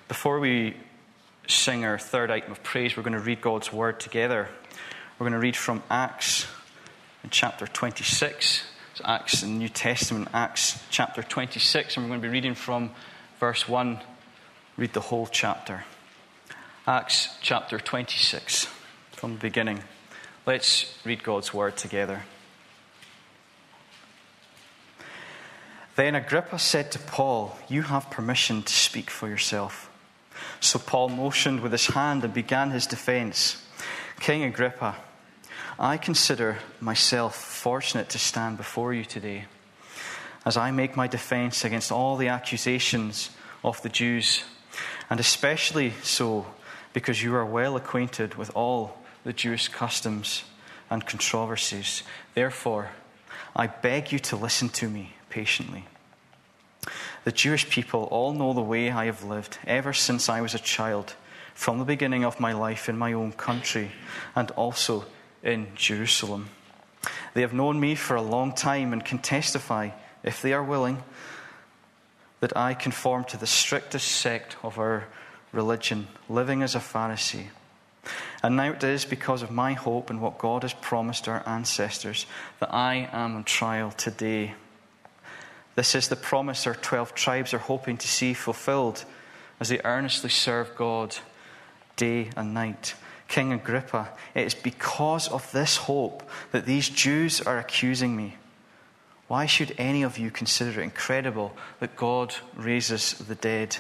Before we sing our third item of praise, we're going to read God's word together. We're going to read from Acts in chapter 26. It's Acts in the New Testament, Acts chapter 26, and we're going to be reading from verse 1. Read the whole chapter. Acts chapter 26, from the beginning. Let's read God's word together. Then Agrippa said to Paul, "You have permission to speak for yourself." So Paul motioned with his hand and began his defense. "King Agrippa, I consider myself fortunate to stand before you today, as I make my defense against all the accusations of the Jews, and especially so because you are well acquainted with all the Jewish customs and controversies. Therefore, I beg you to listen to me patiently. The Jewish people all know the way I have lived ever since I was a child, from the beginning of my life in my own country and also in Jerusalem. They have known me for a long time and can testify, if they are willing, that I conform to the strictest sect of our religion, living as a Pharisee. And now it is because of my hope in what God has promised our ancestors that I am on trial today. This is the promise our 12 tribes are hoping to see fulfilled as they earnestly serve God day and night. King Agrippa, it is because of this hope that these Jews are accusing me. Why should any of you consider it incredible that God raises the dead?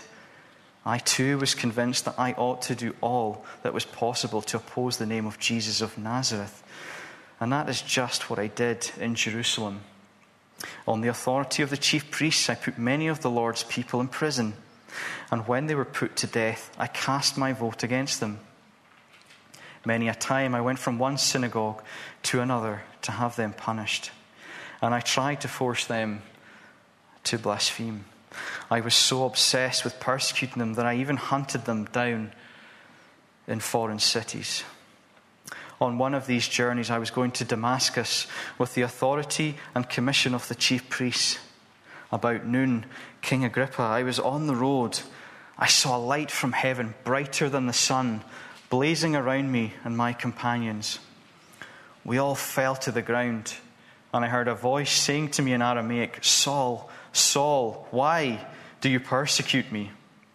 I too was convinced that I ought to do all that was possible to oppose the name of Jesus of Nazareth. And that is just what I did in Jerusalem. On the authority of the chief priests, I put many of the Lord's people in prison. And when they were put to death, I cast my vote against them. Many a time I went from one synagogue to another to have them punished. And I tried to force them to blaspheme. I was so obsessed with persecuting them that I even hunted them down in foreign cities. On one of these journeys, I was going to Damascus with the authority and commission of the chief priests. About noon, King Agrippa, I was on the road. I saw a light from heaven, brighter than the sun, blazing around me and my companions. We all fell to the ground, and I heard a voice saying to me in Aramaic, "Saul, Saul, why do you persecute me?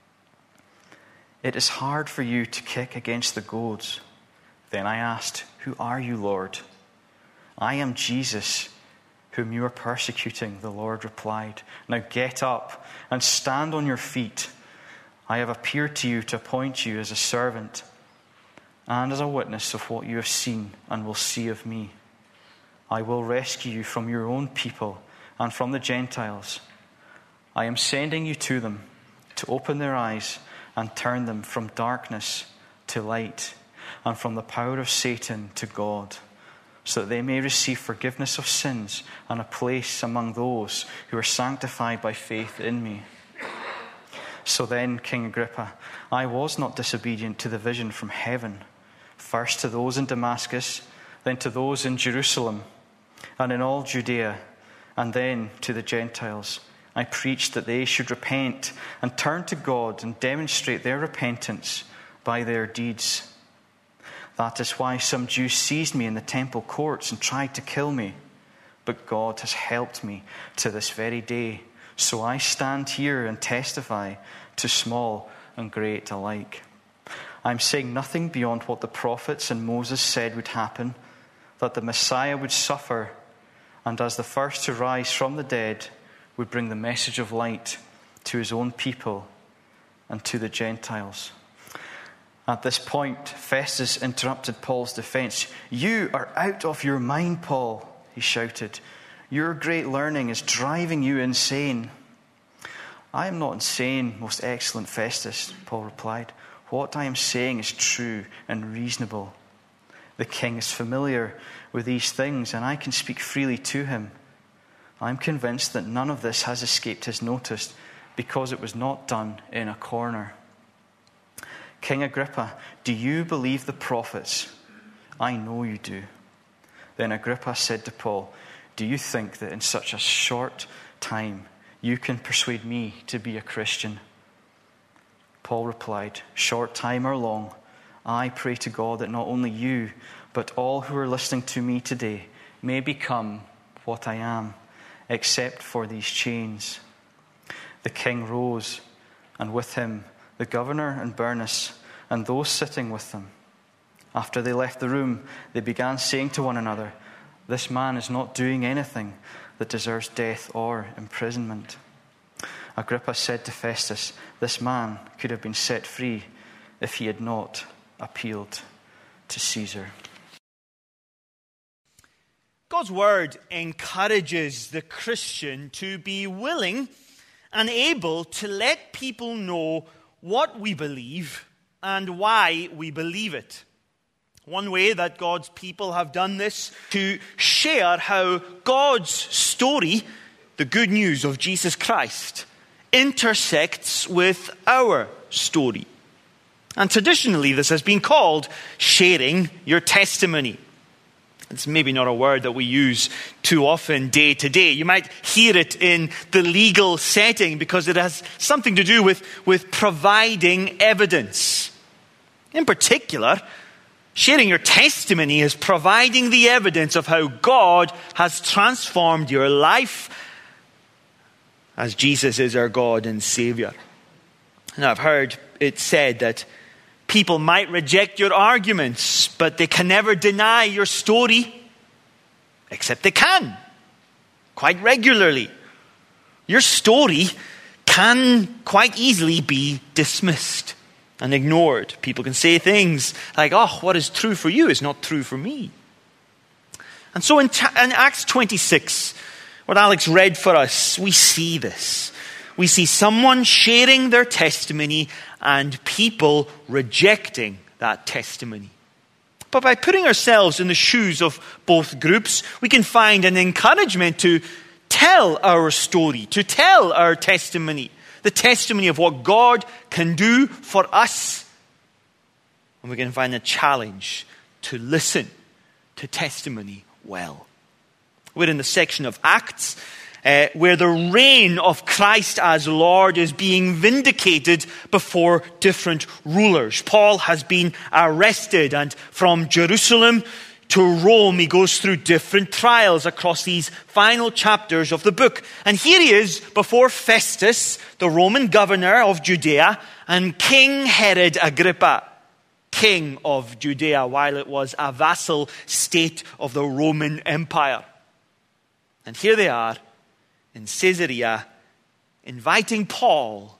It is hard for you to kick against the goads." Then I asked, "Who are you, Lord?" "I am Jesus, whom you are persecuting," the Lord replied. "Now get up and stand on your feet. I have appeared to you to appoint you as a servant and as a witness of what you have seen and will see of me. I will rescue you from your own people and from the Gentiles. I am sending you to them to open their eyes and turn them from darkness to light, and from the power of Satan to God, so that they may receive forgiveness of sins and a place among those who are sanctified by faith in me." So then, King Agrippa, I was not disobedient to the vision from heaven, first to those in Damascus, then to those in Jerusalem, and in all Judea, and then to the Gentiles. I preached that they should repent and turn to God and demonstrate their repentance by their deeds. That is why some Jews seized me in the temple courts and tried to kill me. But God has helped me to this very day. So I stand here and testify to small and great alike. I'm saying nothing beyond what the prophets and Moses said would happen, that the Messiah would suffer, and as the first to rise from the dead, would bring the message of light to his own people and to the Gentiles. At this point, Festus interrupted Paul's defense. "You are out of your mind, Paul," he shouted. "Your great learning is driving you insane." "I am not insane, most excellent Festus," Paul replied. "What I am saying is true and reasonable. The king is familiar with these things, and I can speak freely to him. I am convinced that none of this has escaped his notice, because it was not done in a corner. King Agrippa, do you believe the prophets? I know you do." Then Agrippa said to Paul, "Do you think that in such a short time you can persuade me to be a Christian?" Paul replied, "Short time or long, I pray to God that not only you, but all who are listening to me today may become what I am, except for these chains." The king rose, and with him the governor and Bernice and those sitting with them. After they left the room, they began saying to one another, "This man is not doing anything that deserves death or imprisonment." Agrippa said to Festus, "This man could have been set free if he had not appealed to Caesar." God's word encourages the Christian to be willing and able to let people know what we believe and why we believe it. One way that God's people have done this to share how God's story, the good news of Jesus Christ, intersects with our story. And traditionally, this has been called sharing your testimony. It's maybe not a word that we use too often day to day. You might hear it in the legal setting because it has something to do with providing evidence. In particular, sharing your testimony is providing the evidence of how God has transformed your life as Jesus is our God and Savior. Now, I've heard it said that people might reject your arguments, but they can never deny your story, except they can, quite regularly. Your story can quite easily be dismissed and ignored. People can say things like, "Oh, what is true for you is not true for me." And so in Acts 26, what Alex read for us, we see this. We see someone sharing their testimony and people rejecting that testimony. But by putting ourselves in the shoes of both groups, we can find an encouragement to tell our story, to tell our testimony, the testimony of what God can do for us. And we can find a challenge to listen to testimony well. We're in the section of Acts where the reign of Christ as Lord is being vindicated before different rulers. Paul has been arrested, and from Jerusalem to Rome, he goes through different trials across these final chapters of the book. And here he is before Festus, the Roman governor of Judea, and King Herod Agrippa, king of Judea, while it was a vassal state of the Roman Empire. And here they are in Caesarea, inviting Paul,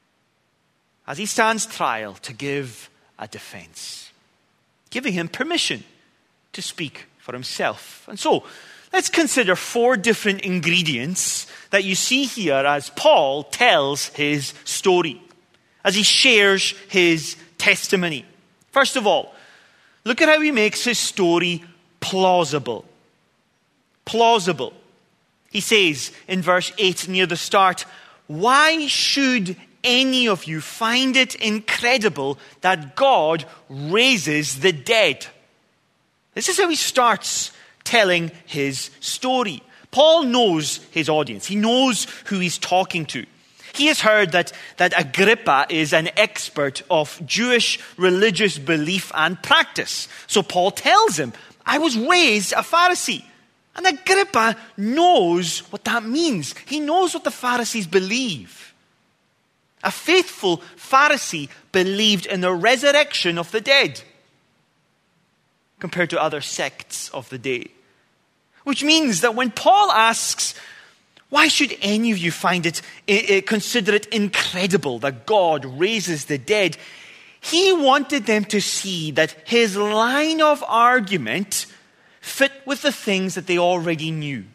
as he stands trial, to give a defense, giving him permission to speak for himself. And so, let's consider 4 different ingredients that you see here as Paul tells his story, as he shares his testimony. First of all, look at how he makes his story plausible. Plausible. He says in verse 8 near the start, "Why should any of you find it incredible that God raises the dead?" This is how he starts telling his story. Paul knows his audience. He knows who he's talking to. He has heard that Agrippa is an expert of Jewish religious belief and practice. So Paul tells him, "I was raised a Pharisee." And Agrippa knows what that means. He knows what the Pharisees believe. A faithful Pharisee believed in the resurrection of the dead, compared to other sects of the day. Which means that when Paul asks, "Why should any of you find it, consider it incredible that God raises the dead?" he wanted them to see that his line of argument fit with the things that they already knew.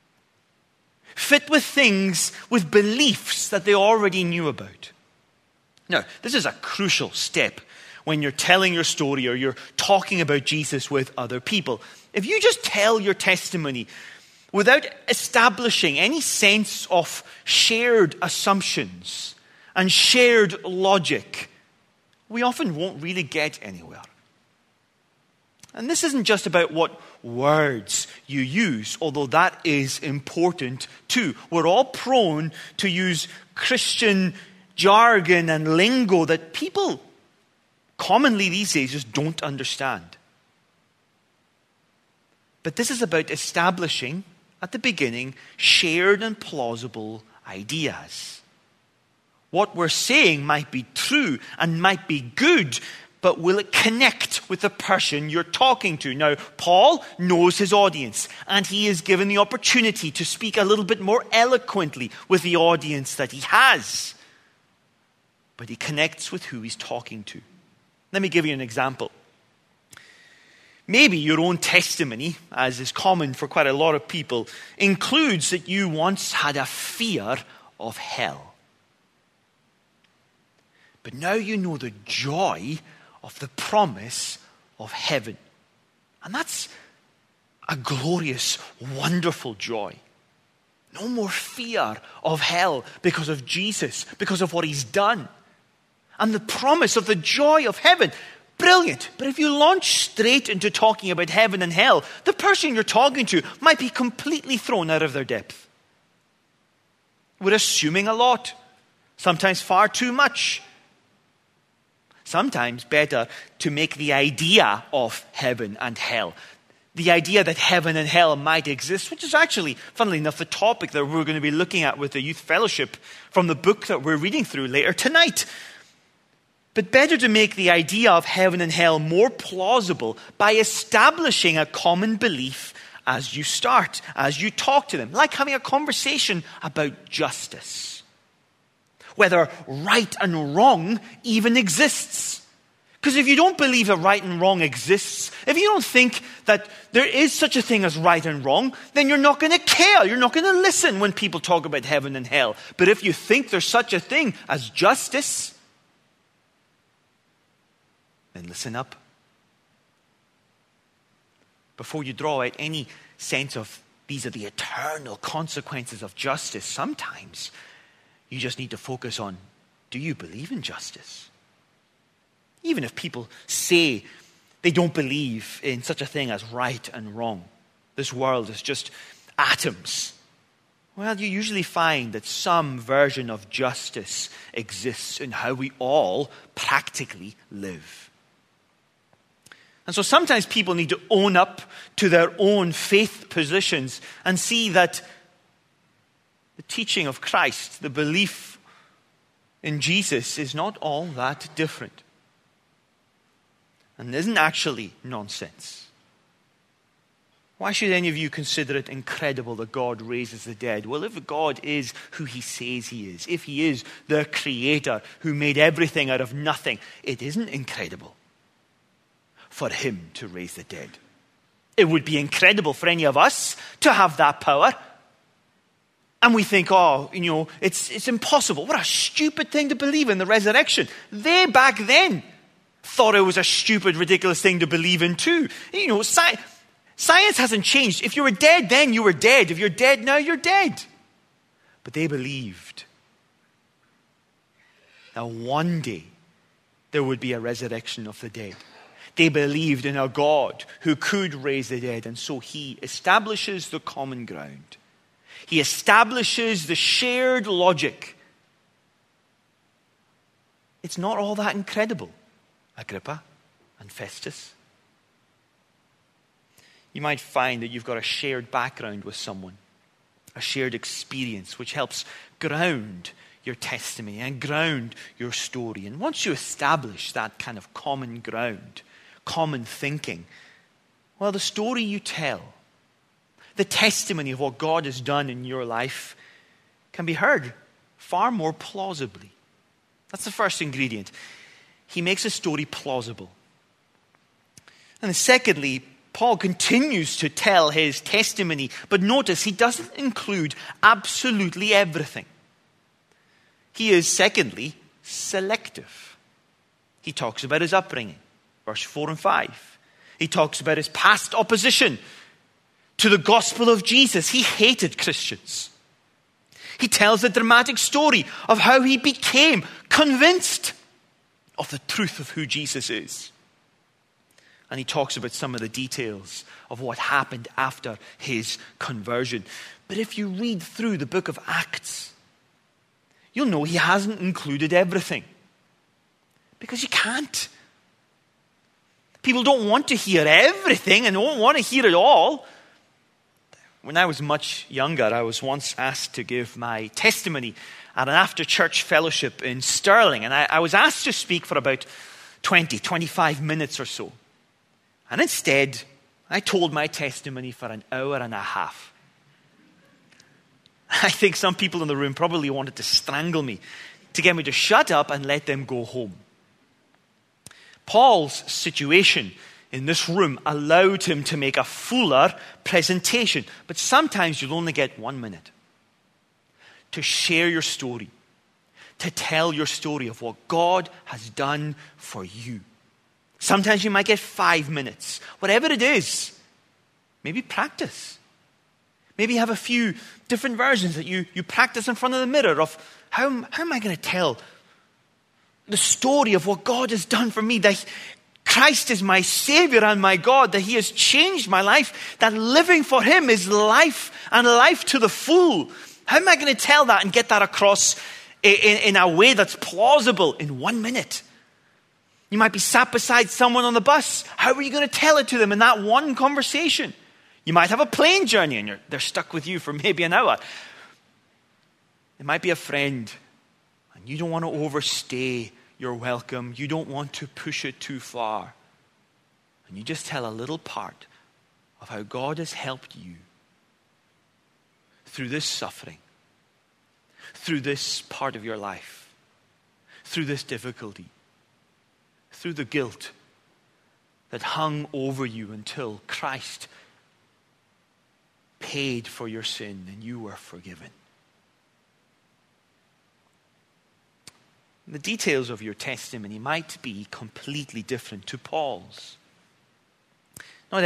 Fit with things, with beliefs that they already knew about. Now, this is a crucial step when you're telling your story or you're talking about Jesus with other people. If you just tell your testimony without establishing any sense of shared assumptions and shared logic, we often won't really get anywhere. And this isn't just about what words you use, although that is important too. We're all prone to use Christian jargon and lingo that people commonly these days just don't understand. But this is about establishing, at the beginning, shared and plausible ideas. What we're saying might be true and might be good, but will it connect with the person you're talking to? Now, Paul knows his audience, and he is given the opportunity to speak a little bit more eloquently with the audience that he has. But he connects with who he's talking to. Let me give you an example. Maybe your own testimony, as is common for quite a lot of people, includes that you once had a fear of hell. But now you know the joy of the promise of heaven. And that's a glorious, wonderful joy. No more fear of hell because of Jesus, because of what he's done. And the promise of the joy of heaven. Brilliant. But if you launch straight into talking about heaven and hell, the person you're talking to might be completely thrown out of their depth. We're assuming a lot. Sometimes far too much. Sometimes better to make the idea of heaven and hell, the idea that heaven and hell might exist, which is actually, funnily enough, the topic that we're going to be looking at with the youth fellowship from the book that we're reading through later tonight. But better to make the idea of heaven and hell more plausible by establishing a common belief as you start, as you talk to them, like having a conversation about justice. Whether right and wrong even exists. Because if you don't believe that right and wrong exists, if you don't think that there is such a thing as right and wrong, then you're not going to care. You're not going to listen when people talk about heaven and hell. But if you think there's such a thing as justice, then listen up. Before you draw out any sense of these are the eternal consequences of justice, sometimes you just need to focus on, do you believe in justice? Even if people say they don't believe in such a thing as right and wrong, this world is just atoms. Well, you usually find that some version of justice exists in how we all practically live. And so sometimes people need to own up to their own faith positions and see that the teaching of Christ, the belief in Jesus, is not all that different. And isn't actually nonsense. Why should any of you consider it incredible that God raises the dead? Well, if God is who he says he is, if he is the creator who made everything out of nothing, it isn't incredible for him to raise the dead. It would be incredible for any of us to have that power. And we think, it's impossible. What a stupid thing to believe in the resurrection. They back then thought it was a stupid, ridiculous thing to believe in too. Science hasn't changed. If you were dead then, you were dead. If you're dead now, you're dead. But they believed that one day there would be a resurrection of the dead. They believed in a God who could raise the dead, and so he establishes the common ground. He establishes the shared logic. It's not all that incredible, Agrippa and Festus. You might find that you've got a shared background with someone, a shared experience, which helps ground your testimony and ground your story. And once you establish that kind of common ground, common thinking, well, the story you tell, the testimony of what God has done in your life can be heard far more plausibly. That's the first ingredient. He makes a story plausible. And then secondly, Paul continues to tell his testimony, but notice he doesn't include absolutely everything. He is, secondly, selective. He talks about his upbringing, verse 4 and 5. He talks about his past opposition to the gospel of Jesus. He hated Christians. He tells a dramatic story of how he became convinced of the truth of who Jesus is. And he talks about some of the details of what happened after his conversion. But if you read through the book of Acts, you'll know he hasn't included everything. Because you can't. People don't want to hear everything and don't want to hear it all. When I was much younger, I was once asked to give my testimony at an after-church fellowship in Stirling. And I was asked to speak for about 25 minutes or so. And instead, I told my testimony for an hour and a half. I think some people in the room probably wanted to strangle me to get me to shut up and let them go home. Paul's situation in this room allowed him to make a fuller presentation. But sometimes you'll only get 1 minute to share your story, to tell your story of what God has done for you. Sometimes you might get 5 minutes. Whatever it is, maybe practice. Maybe have a few different versions that you practice in front of the mirror of how am I going to tell the story of what God has done for me, that Christ is my Savior and my God, that He has changed my life, that living for Him is life and life to the full. How am I going to tell that and get that across in a way that's plausible in 1 minute? You might be sat beside someone on the bus. How are you going to tell it to them in that one conversation? You might have a plane journey and they're stuck with you for maybe an hour. It might be a friend and you don't want to overstay your welcome. You don't want to push it too far. And you just tell a little part of how God has helped you through this suffering, through this part of your life, through this difficulty, through the guilt that hung over you until Christ paid for your sin and you were forgiven. The details of your testimony might be completely different to Paul's. Not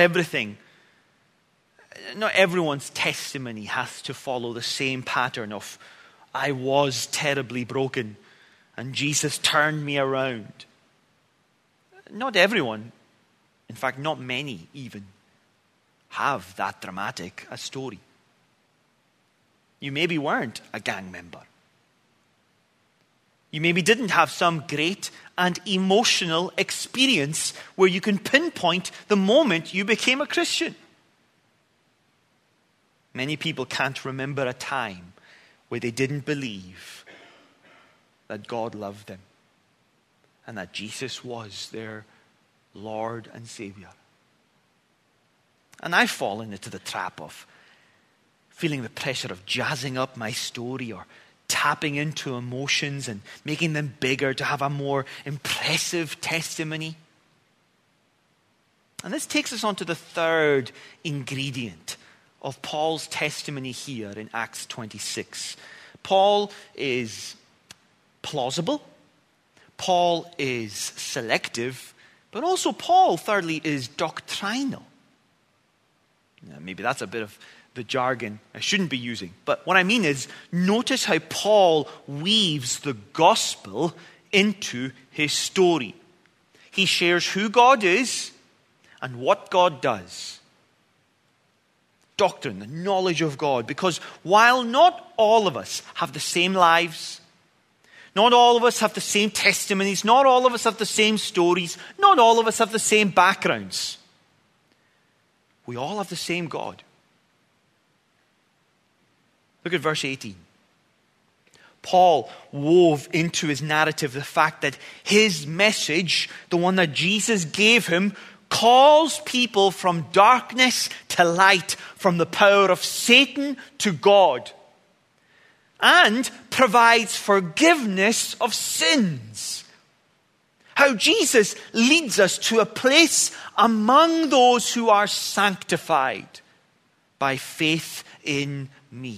everyone's testimony has to follow the same pattern of, I was terribly broken and Jesus turned me around. Not everyone, in fact, not many even, have that dramatic a story. You maybe weren't a gang member. You maybe didn't have some great and emotional experience where you can pinpoint the moment you became a Christian. Many people can't remember a time where they didn't believe that God loved them and that Jesus was their Lord and Savior. And I've fallen into the trap of feeling the pressure of jazzing up my story or tapping into emotions and making them bigger to have a more impressive testimony. And this takes us on to the third ingredient of Paul's testimony here in Acts 26. Paul is plausible. Paul is selective. But also Paul, thirdly, is doctrinal. Now, maybe that's a bit of the jargon I shouldn't be using. But what I mean is, notice how Paul weaves the gospel into his story. He shares who God is and what God does. Doctrine, the knowledge of God. Because while not all of us have the same lives, not all of us have the same testimonies, not all of us have the same stories, not all of us have the same backgrounds, we all have the same God. Look at verse 18. Paul wove into his narrative the fact that his message, the one that Jesus gave him, calls people from darkness to light, from the power of Satan to God, and provides forgiveness of sins. How Jesus leads us to a place among those who are sanctified by faith in me.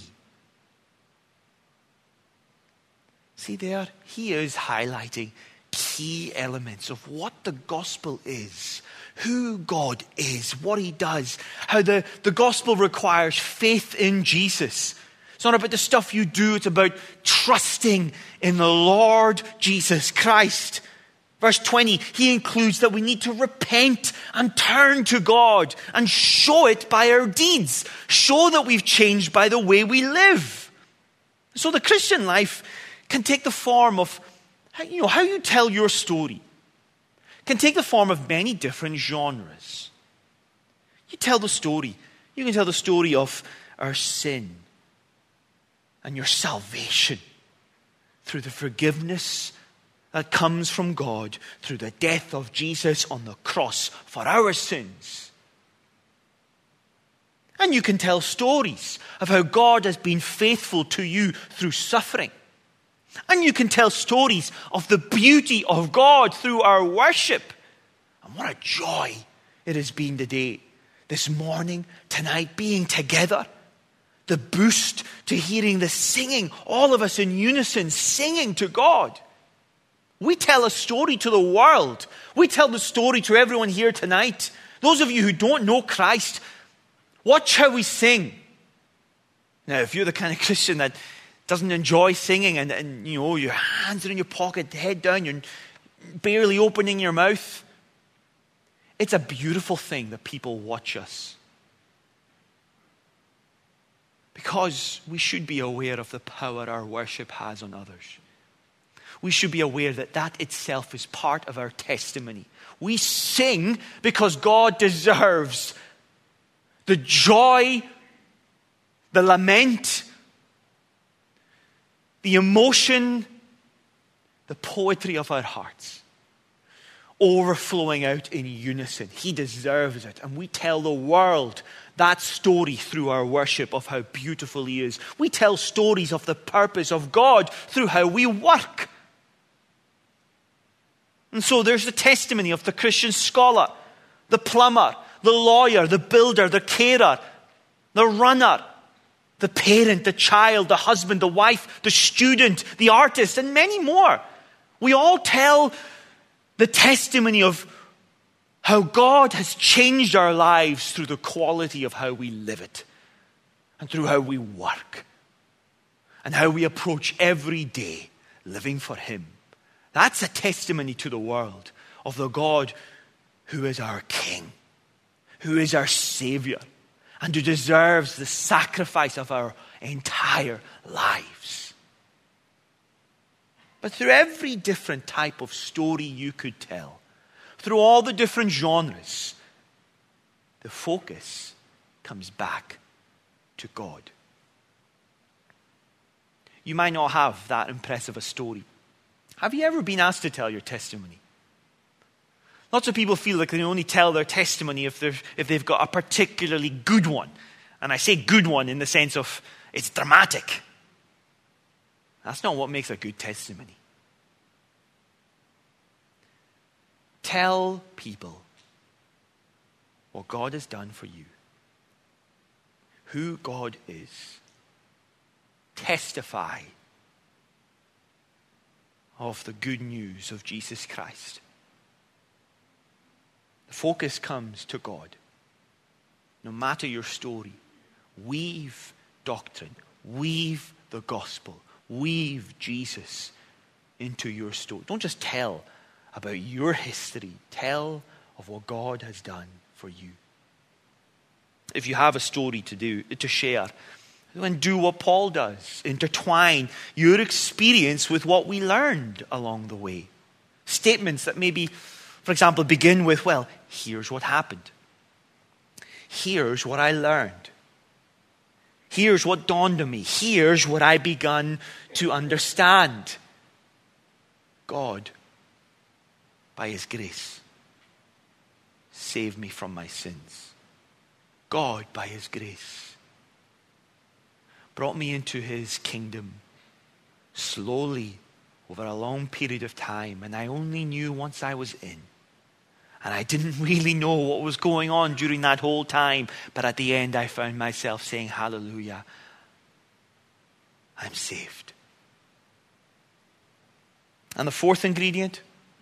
See there, he is highlighting key elements of what the gospel is, who God is, what he does, how the gospel requires faith in Jesus. It's not about the stuff you do, it's about trusting in the Lord Jesus Christ. Verse 20, he includes that we need to repent and turn to God and show it by our deeds. Show that we've changed by the way we live. So the Christian life can take the form of how you tell your story. Can take the form of many different genres. You can tell the story of our sin and your salvation through the forgiveness that comes from God through the death of Jesus on the cross for our sins. And you can tell stories of how God has been faithful to you through suffering. And you can tell stories of the beauty of God through our worship. And what a joy it has been today, this morning, tonight, being together. The boost to hearing the singing, all of us in unison singing to God. We tell a story to the world. We tell the story to everyone here tonight. Those of you who don't know Christ, watch how we sing. Now, if you're the kind of Christian that doesn't enjoy singing and your hands are in your pocket, head down, you're barely opening your mouth, it's a beautiful thing that people watch us. Because we should be aware of the power our worship has on others. We should be aware that that itself is part of our testimony. We sing because God deserves the joy, the lament, the emotion, the poetry of our hearts, overflowing out in unison. He deserves it. And we tell the world that story through our worship of how beautiful He is. We tell stories of the purpose of God through how we work. And so there's the testimony of the Christian scholar, the plumber, the lawyer, the builder, the carer, the runner, the parent, the child, the husband, the wife, the student, the artist, and many more. We all tell the testimony of how God has changed our lives through the quality of how we live it and through how we work and how we approach every day living for Him. That's a testimony to the world of the God who is our King, who is our Savior, and who deserves the sacrifice of our entire lives. But through every different type of story you could tell, through all the different genres, the focus comes back to God. You might not have that impressive a story. Have you ever been asked to tell your testimony? Lots of people feel like they only tell their testimony if they've got a particularly good one. And I say good one in the sense of it's dramatic. That's not what makes a good testimony. Tell people what God has done for you, who God is. Testify of the good news of Jesus Christ. The focus comes to God. No matter your story, weave doctrine, weave the gospel, weave Jesus into your story. Don't just tell about your history. Tell of what God has done for you. If you have a story to share, then do what Paul does. Intertwine your experience with what we learned along the way. Statements that maybe, for example, begin with, well, here's what happened. Here's what I learned. Here's what dawned on me. Here's what I begun to understand. God, by His grace, saved me from my sins. God, by His grace, brought me into His kingdom slowly over a long period of time. And I only knew once I was in. And I didn't really know what was going on during that whole time. But at the end, I found myself saying, hallelujah, I'm saved. And the fourth ingredient?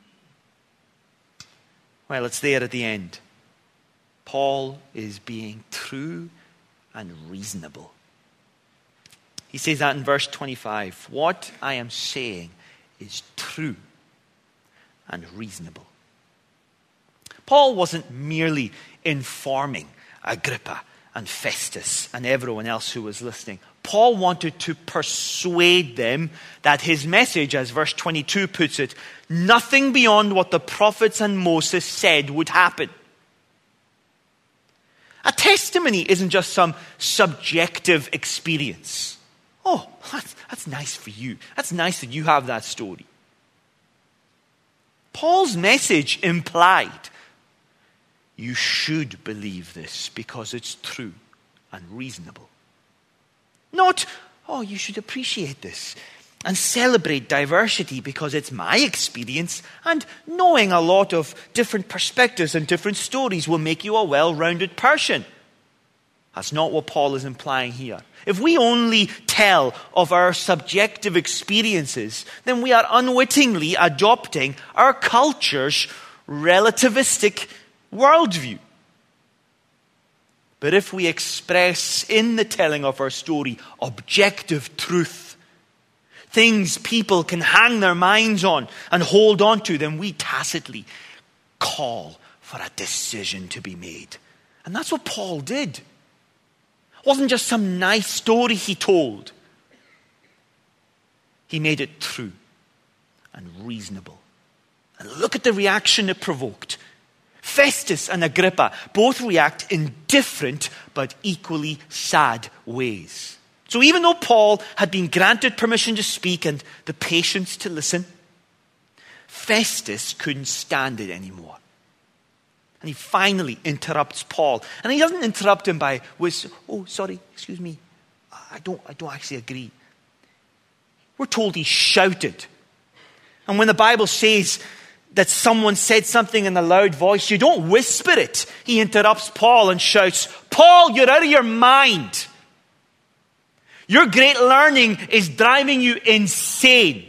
Well, it's there at the end. Paul is being true and reasonable. He says that in verse 25. What I am saying is true and reasonable. Paul wasn't merely informing Agrippa and Festus and everyone else who was listening. Paul wanted to persuade them that his message, as verse 22 puts it, nothing beyond what the prophets and Moses said would happen. A testimony isn't just some subjective experience. Oh, that's nice for you. That's nice that you have that story. Paul's message implied you should believe this because it's true and reasonable. Not, oh, you should appreciate this and celebrate diversity because it's my experience, and knowing a lot of different perspectives and different stories will make you a well-rounded person. That's not what Paul is implying here. If we only tell of our subjective experiences, then we are unwittingly adopting our culture's relativistic worldview. But if we express in the telling of our story objective truth, things people can hang their minds on and hold on to, then we tacitly call for a decision to be made. And that's what Paul did. It wasn't just some nice story he told. He made it true and reasonable. And look at the reaction it provoked. Festus and Agrippa both react in different but equally sad ways. So even though Paul had been granted permission to speak and the patience to listen, Festus couldn't stand it anymore. And he finally interrupts Paul. And he doesn't interrupt him by, oh, sorry, excuse me, I don't actually agree. We're told he shouted. And when the Bible says that someone said something in a loud voice, you don't whisper it. He interrupts Paul and shouts, Paul, you're out of your mind. Your great learning is driving you insane.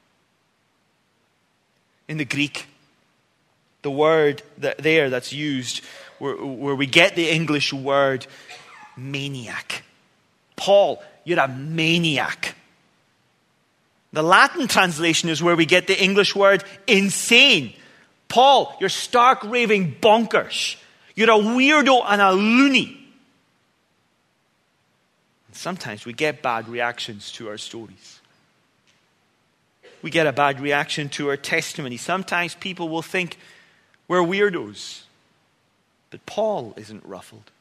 In the Greek, the word that's used where we get the English word maniac. Paul, you're a maniac. The Latin translation is where we get the English word insane. Paul, you're stark raving bonkers. You're a weirdo and a loony. And sometimes we get bad reactions to our stories. We get a bad reaction to our testimony. Sometimes people will think we're weirdos. But Paul isn't ruffled.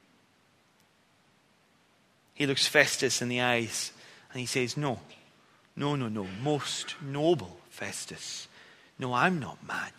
He looks Festus in the eyes and he says, No, most noble Festus. No, I'm not mad.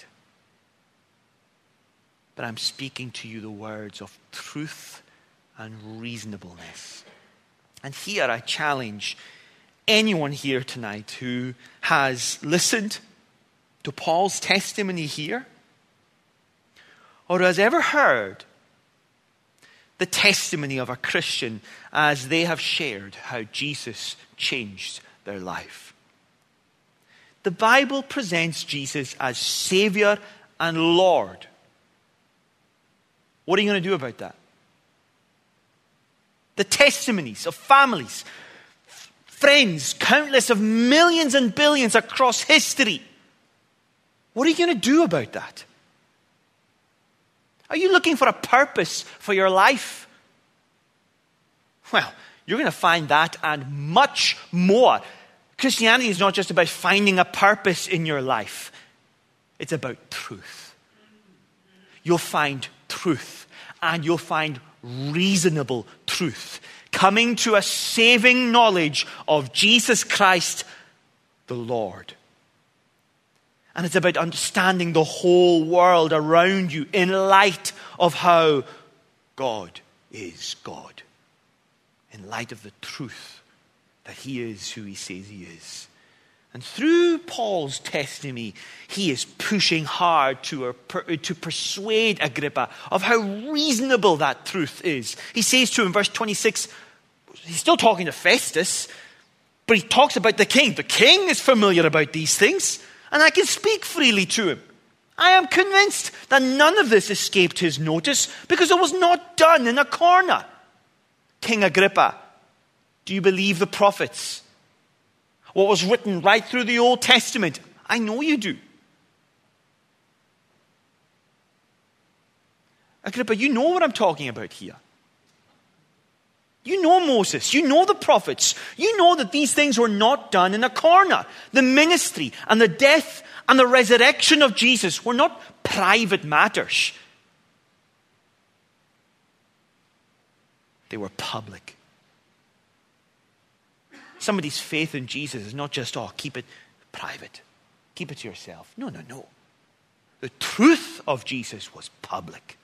But I'm speaking to you the words of truth and reasonableness. And here I challenge anyone here tonight who has listened to Paul's testimony here, or has ever heard the testimony of a Christian as they have shared how Jesus changed their life. The Bible presents Jesus as Savior and Lord. What are you going to do about that? The testimonies of families, friends, countless of millions and billions across history. What are you going to do about that? Are you looking for a purpose for your life? Well, you're going to find that and much more. Christianity is not just about finding a purpose in your life. It's about truth. You'll find truth, and you'll find reasonable truth, coming to a saving knowledge of Jesus Christ, the Lord. And it's about understanding the whole world around you in light of how God is God. In light of the truth that He is who He says He is. And through Paul's testimony, he is pushing hard to persuade Agrippa of how reasonable that truth is. He says to him in verse 26, he's still talking to Festus, but he talks about the king. The king is familiar about these things, and I can speak freely to him. I am convinced that none of this escaped his notice because it was not done in a corner. King Agrippa, do you believe the prophets? What was written right through the Old Testament? I know you do. Agrippa, you know what I'm talking about here. You know Moses. You know the prophets. You know that these things were not done in a corner. The ministry and the death and the resurrection of Jesus were not private matters. They were public. Somebody's faith in Jesus is not just, keep it private. Keep it to yourself. No. The truth of Jesus was public.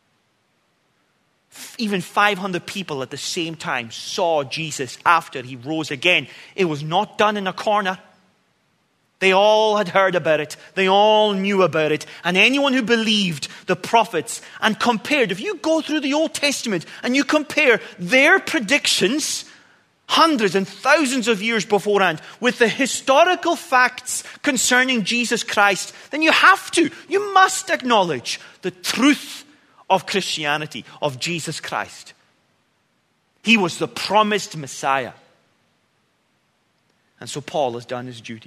Even 500 people at the same time saw Jesus after he rose again. It was not done in a corner. They all had heard about it. They all knew about it. And anyone who believed the prophets and compared, if you go through the Old Testament and you compare their predictions hundreds and thousands of years beforehand with the historical facts concerning Jesus Christ, then you must acknowledge the truth of Christianity, of Jesus Christ. He was the promised Messiah. And so Paul has done his duty.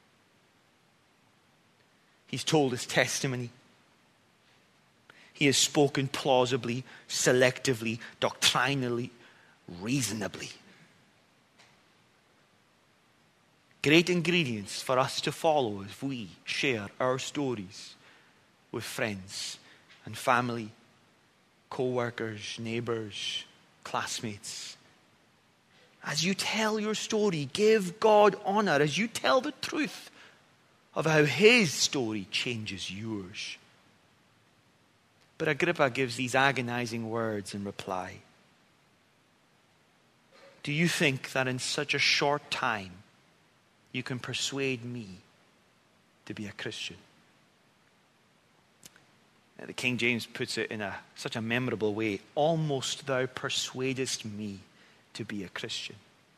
He's told his testimony. He has spoken plausibly, selectively, doctrinally, reasonably. Great ingredients for us to follow as we share our stories with friends and family, co-workers, neighbors, classmates. As you tell your story, give God honor as you tell the truth of how his story changes yours. But Agrippa gives these agonizing words in reply. Do you think that in such a short time you can persuade me to be a Christian? The King James puts it in such a memorable way. Almost thou persuadest me to be a Christian.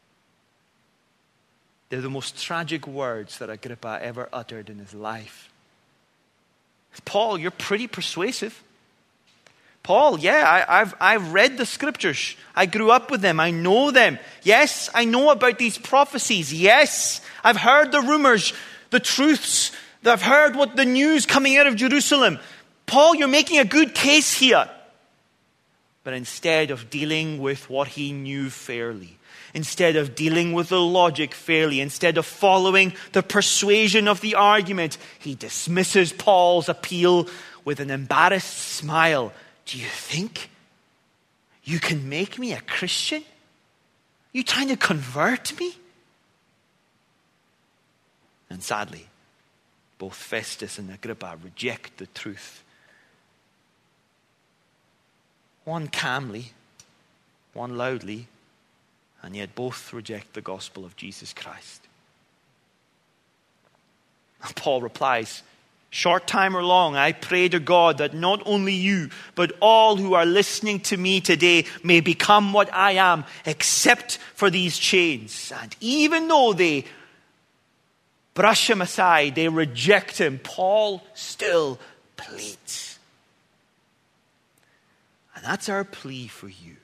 They're the most tragic words that Agrippa ever uttered in his life. Paul, you're pretty persuasive. Paul, I've read the scriptures. I grew up with them. I know them. Yes, I know about these prophecies. Yes, I've heard the rumors, the truths. I've heard what the news coming out of Jerusalem. Paul, you're making a good case here. But instead of dealing with what he knew fairly, instead of dealing with the logic fairly, instead of following the persuasion of the argument, he dismisses Paul's appeal with an embarrassed smile. Do you think you can make me a Christian? You trying to convert me? And sadly, both Festus and Agrippa reject the truth. One calmly, one loudly, and yet both reject the gospel of Jesus Christ. And Paul replies, short time or long, I pray to God that not only you, but all who are listening to me today may become what I am, except for these chains. And even though they brush him aside, they reject him, Paul still pleads. And that's our plea for you.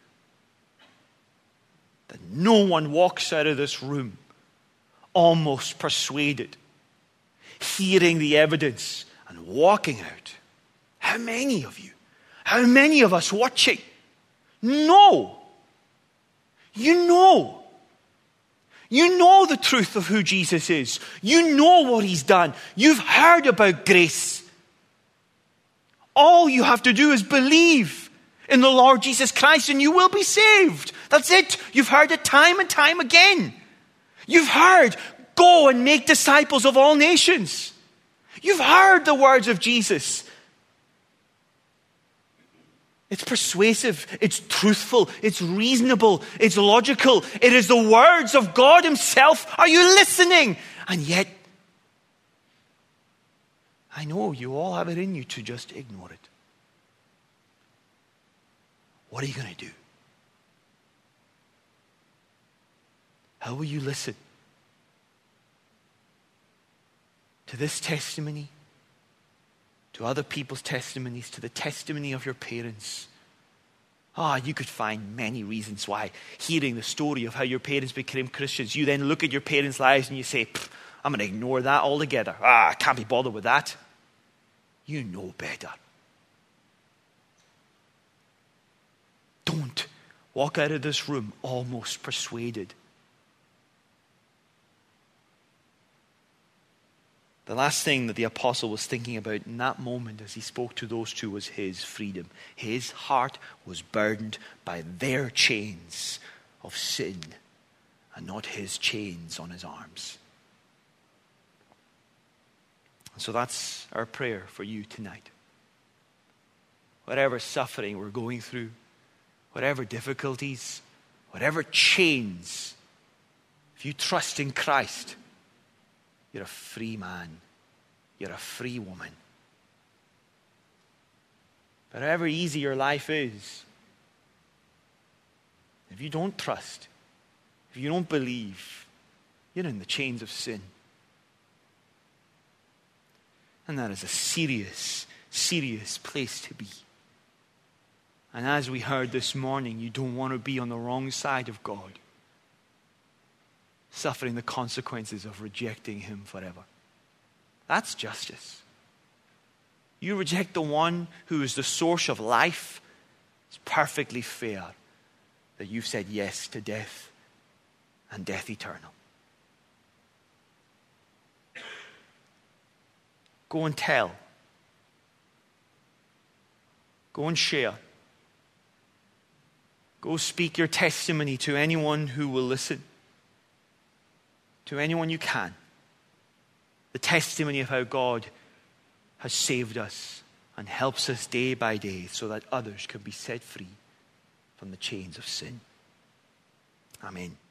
That no one walks out of this room almost persuaded, hearing the evidence and walking out. How many of you? How many of us watching? No. You know. You know the truth of who Jesus is. You know what he's done. You've heard about grace. All you have to do is believe in the Lord Jesus Christ and you will be saved. That's it. You've heard it time and time again. You've heard, go and make disciples of all nations. You've heard the words of Jesus. It's persuasive, it's truthful, it's reasonable, it's logical. It is the words of God himself. Are you listening? And yet, I know you all have it in you to just ignore it. What are you going to do? How will you listen to this testimony, to other people's testimonies, to the testimony of your parents? You could find many reasons why, hearing the story of how your parents became Christians, you then look at your parents' lives and you say, I'm going to ignore that altogether. I can't be bothered with that. You know better. Don't walk out of this room almost persuaded. The last thing that the apostle was thinking about in that moment as he spoke to those two was his freedom. His heart was burdened by their chains of sin and not his chains on his arms. So that's our prayer for you tonight. Whatever suffering we're going through, whatever difficulties, whatever chains, if you trust in Christ, you're a free man. You're a free woman. But however easy your life is, if you don't trust, if you don't believe, you're in the chains of sin. And that is a serious, serious place to be. And as we heard this morning, you don't want to be on the wrong side of God, suffering the consequences of rejecting him forever. That's justice. You reject the one who is the source of life. It's perfectly fair that you've said yes to death and death eternal. Go and tell. Go and share. Go speak your testimony to anyone who will listen. To anyone you can. The testimony of how God has saved us and helps us day by day so that others can be set free from the chains of sin. Amen.